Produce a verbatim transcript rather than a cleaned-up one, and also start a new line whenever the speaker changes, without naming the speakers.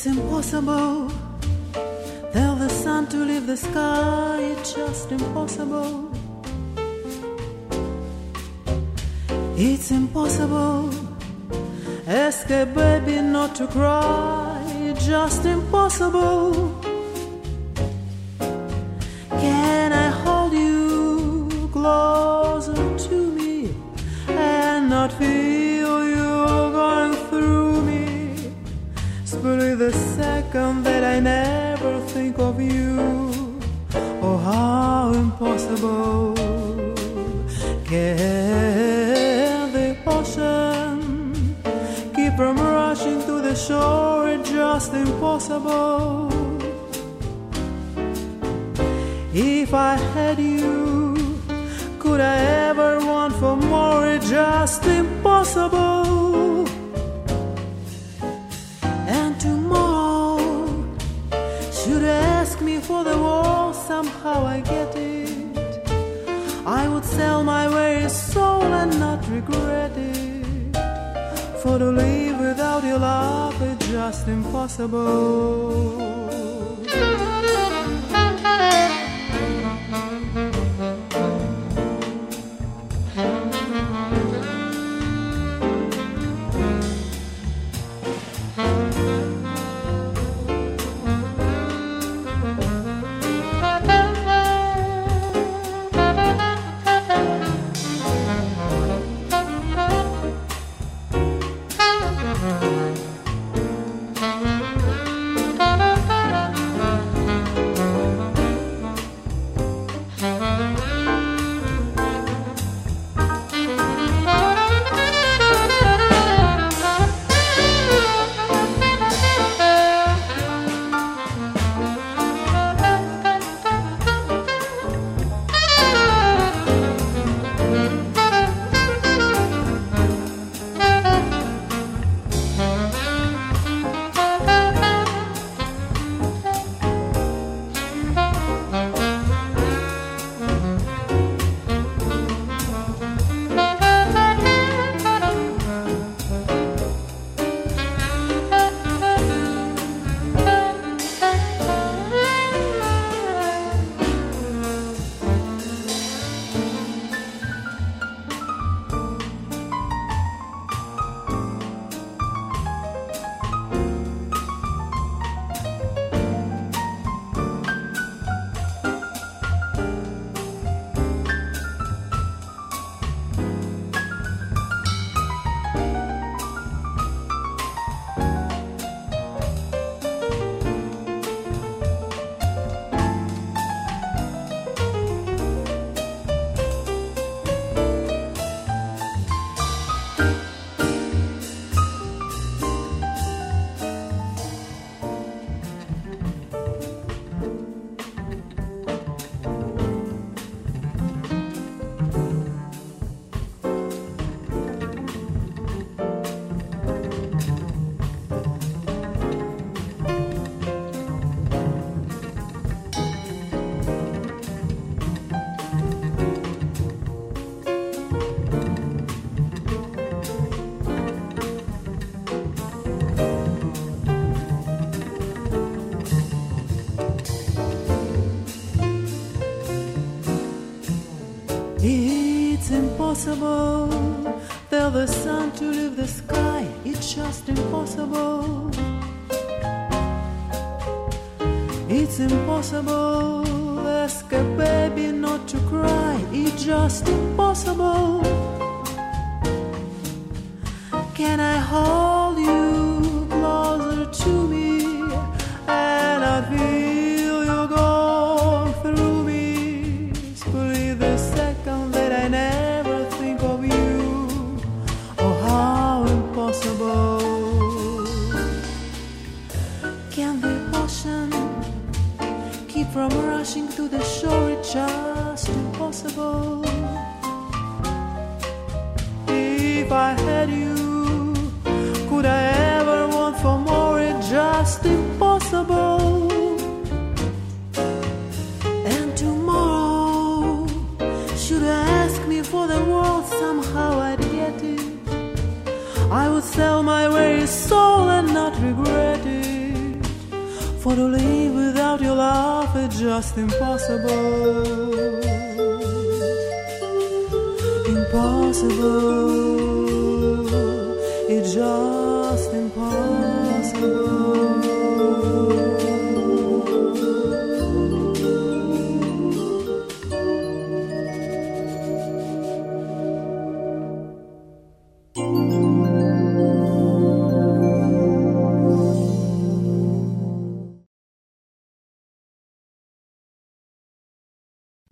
It's impossible. Tell the sun to leave the sky. It's just impossible. It's impossible. Ask a baby not to cry. It's just impossible. Can I hold you closer to me and not feel you going through me? Split the second that I never think of you. Oh, how impossible. Can the ocean keep from rushing to the shore? It's just impossible. If I had you, could I ever want for more? It's just impossible. And tomorrow, should ask me for the world, somehow I get it. I would sell my very soul and not regret it. For to live without your love is just impossible. It's impossible. Tell the sun to leave the sky. It's just impossible. It's impossible. Ask a baby not to cry. It's just impossible. Can I hold you closer to me and I feel you going through me? Split the second that I never think of you. Oh, how impossible. Can the ocean keep from rushing to the shore? It's just impossible. If I had you, could I ever want for more? It's just impossible. And tomorrow, should I ask me for the world, somehow I'd get it. I would sell my very soul and not regret it. For to live without your love is just impossible. Impossible. It's just impossible.